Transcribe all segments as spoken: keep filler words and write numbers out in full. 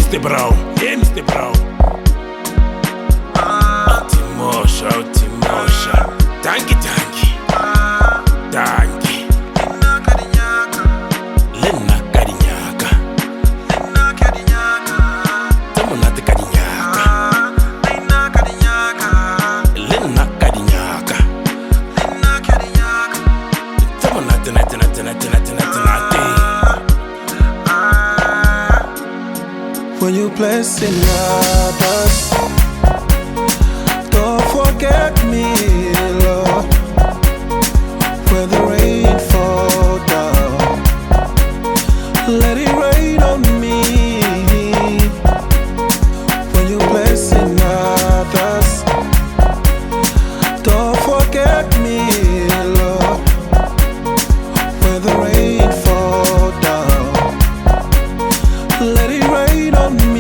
mister Brown, hey mister Brown. Timosha, Timosha. Danke, danke. Danke. Lena Kadinyaka. Tamonate Kadinyaka. Lena Kadinyaka. Tamonate, nate, nate, nate, nate, nate, nate. When you blessing others, don't forget me, Lord. When the rain fall down, let it rain on me. When you blessing others, don't forget me, Lord. When the rain fall down, let it rain on me.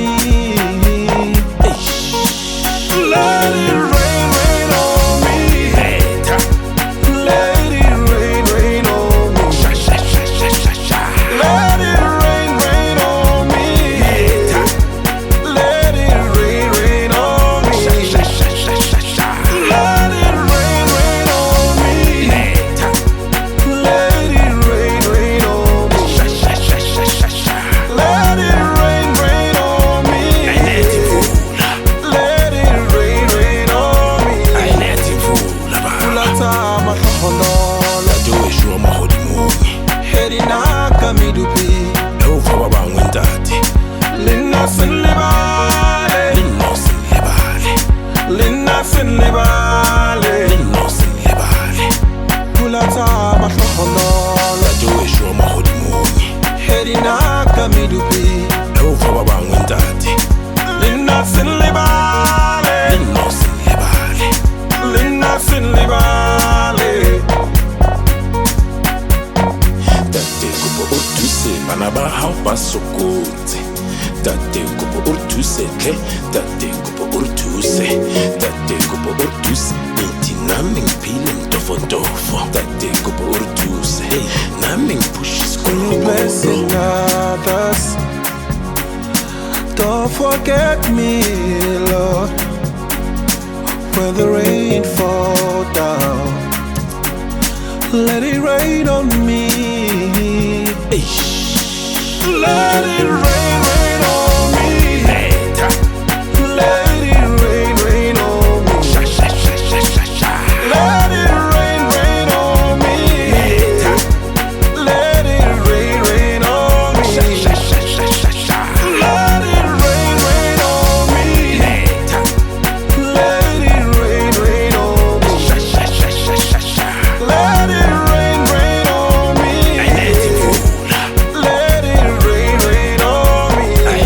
Let it rain, rain on me. Let it rain, rain on me. Let it rain, rain on me. Let it rain, rain on me. Let it rain, rain on me. Let it rain, rain on me. Let it rain, rain on me. Let it rain, rain on me. Ulata mahonola Do it, show my holy moon. herina kamidupi No for about Windati. linna sinlibale Linnos in Lebale. linna sinlibale Linnos in Lebale. ulata mahonola Do it, show my holy moon. herina kamidupi No for about Windati. linna sinlibale Linnos in Lebale. linna sinlibale Tate kupo urtuse banaba haupa sokote. Tate kupo urtuse ke. Tate kupo urtuse. Tate kupo urtuse. Inti naming piling tofo tofo. Tate kupo urtuse. Hey, naming pushes When you blessing others, don't forget me, Lord. When the rain fall down, let it rain on me. Let it rain, rain on me. Let it rain, rain on me. Let it rain, rain on me. Let it rain, rain on me. Let it rain, rain on me. Let it rain, rain on me. Let it rain, rain on me. Let it rain, rain on me.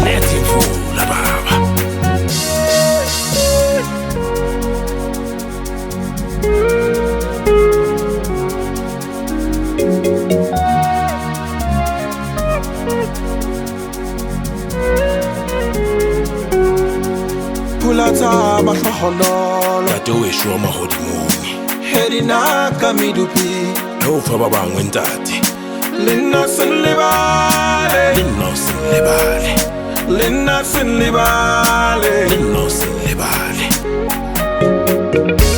Pulata mahonola Do it, show my holy moon. herina kamidupi No for about Windati. linna sinlibale Linnos in Lebale. linna sinlibale Linnos in Lebale.